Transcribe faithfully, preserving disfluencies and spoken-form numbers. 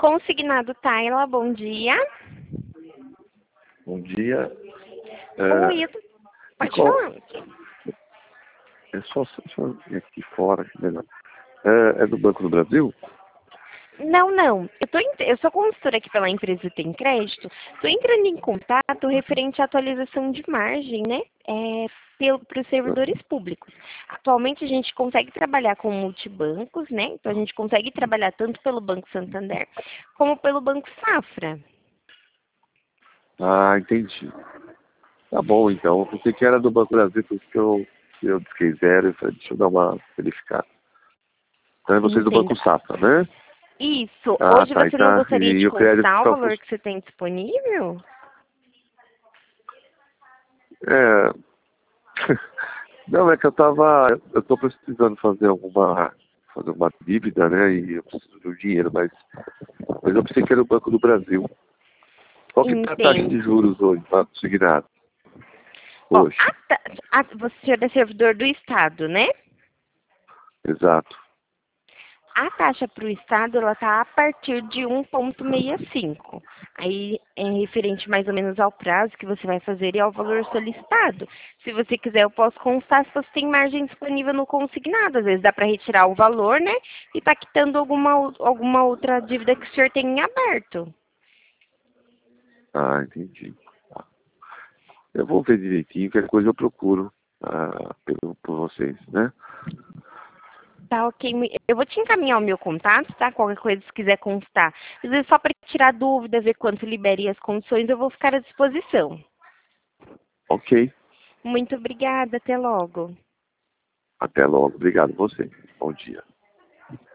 Consignado Tayla, bom dia. Bom dia. Oi, É, eu tô... pode qual, falar. é só, só aqui fora. Melhor. É, é do Banco do Brasil? Não, não. Eu, tô, eu sou consultora aqui pela empresa Tem Crédito. Estou entrando em contato referente à atualização de margem, né? É, para os servidores públicos. Atualmente a gente consegue trabalhar com multibancos, né? Então a gente consegue trabalhar tanto pelo Banco Santander como pelo Banco Safra. Ah, entendi. Tá bom, então. Eu pensei que era do Banco do Brasil, por isso que eu, eu disquei zero e falei, deixa eu dar uma verificada. Então é você do Entendo. Banco Safra, né? Isso. Ah, Hoje tá. E, você não tá. gostaria E, de e o crédito consultar o fica... valor que você tem disponível? É... Não, é que eu tava... Eu tô precisando fazer alguma... Fazer uma dívida, né? E eu preciso de um dinheiro, mas... Mas eu pensei que era o Banco do Brasil. Qual que tá a taxa Entendo. de juros hoje, para consignado? Ó, Hoje. a ta- a- você é servidor do Estado, né? Exato. A taxa para o Estado, ela está a partir de um vírgula sessenta e cinco. Aí é referente mais ou menos ao prazo que você vai fazer e ao valor solicitado. Se você quiser, eu posso constar se você tem margem disponível no consignado. Às vezes dá para retirar o valor, né? E tá quitando alguma, ou- alguma outra dívida que o senhor tem em aberto. Ah, entendi. Tá. Eu vou ver direitinho, qualquer coisa eu procuro ah, pelo, por vocês, né? Tá, ok. Eu vou te encaminhar o meu contato, tá? Qualquer coisa, se quiser constar. Às vezes, só para tirar dúvida, ver quanto libere as condições, eu vou ficar à disposição. Ok. Muito obrigada. Até logo. Até logo. Obrigado a você. Bom dia.